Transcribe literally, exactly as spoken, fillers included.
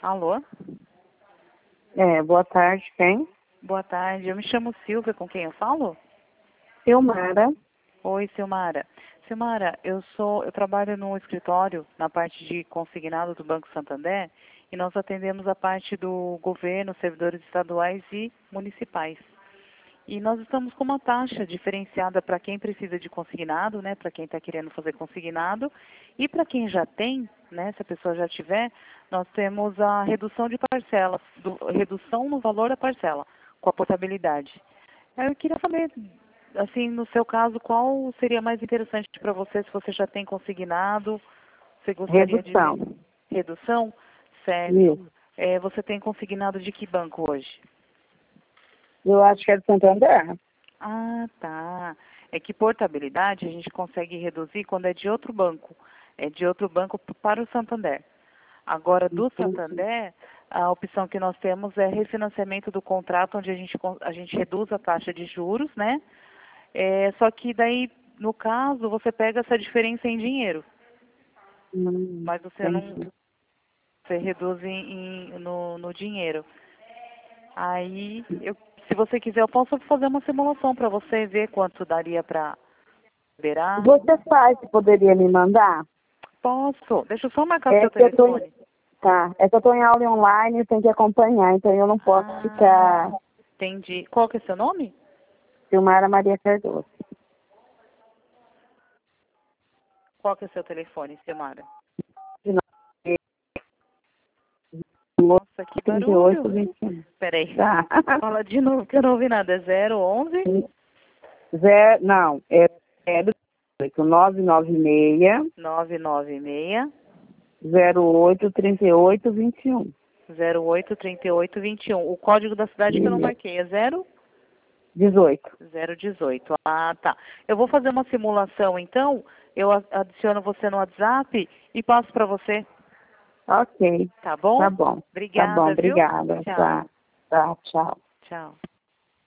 Alô? É, boa tarde, quem? Boa tarde, eu me chamo Silvia, com quem eu falo? Silmara. Oi, Silmara. Silmara, eu sou, eu trabalho no escritório, na parte de consignado do Banco Santander, e nós atendemos a parte do governo, servidores estaduais e municipais. E nós estamos com uma taxa diferenciada para quem precisa de consignado, né, para quem está querendo fazer consignado, e para quem já tem, né, se a pessoa já tiver, nós temos a redução de parcelas, do, redução no valor da parcela, com a portabilidade. Eu queria saber, assim, no seu caso, qual seria mais interessante para você, se você já tem consignado, você gostaria de ver? Redução. Redução? Certo. Isso. É, você tem consignado de que banco hoje? Eu acho que é do Santander. Ah, tá. É que portabilidade a gente consegue reduzir quando é de outro banco. É de outro banco p- para o Santander. Agora, do Entendi. Santander, a opção que nós temos é refinanciamento do contrato, onde a gente, con- a gente reduz a taxa de juros, né? É, só que daí, no caso, você pega essa diferença em dinheiro, Hum, mas você não, entendi. você reduz em, em- no, no dinheiro. Aí, eu, se você quiser, eu posso fazer uma simulação para você ver quanto daria para liberar. Você faz, poderia me mandar? Posso. Deixa eu só marcar o É seu que eu tô em... telefone. Tá, é que eu tô em aula online e tenho que acompanhar, então eu não posso Ah, ficar entendi. Qual que é seu nome? Silmara Maria Cardoso. Qual que é seu telefone, Silmara? Nossa, que trinta e oito, barulho. vinte e um. Peraí. Tá. Fala de novo que eu não ouvi nada. É zero onze? Zero, não, é zero oito nove nove seis nove nove seis, zero oito trinta e oito vinte e um. zero oito trinta e oito vinte e um. O código da cidade que eu não marquei é zero? dezoito. zero dezoito. Ah, tá. Eu vou fazer uma simulação, então. Eu a- adiciono você no WhatsApp e passo para você. Ok, Tá bom? tá bom. Tá bom, Obrigada, viu? obrigada. Tchau. Tá, tá, tchau. Tchau.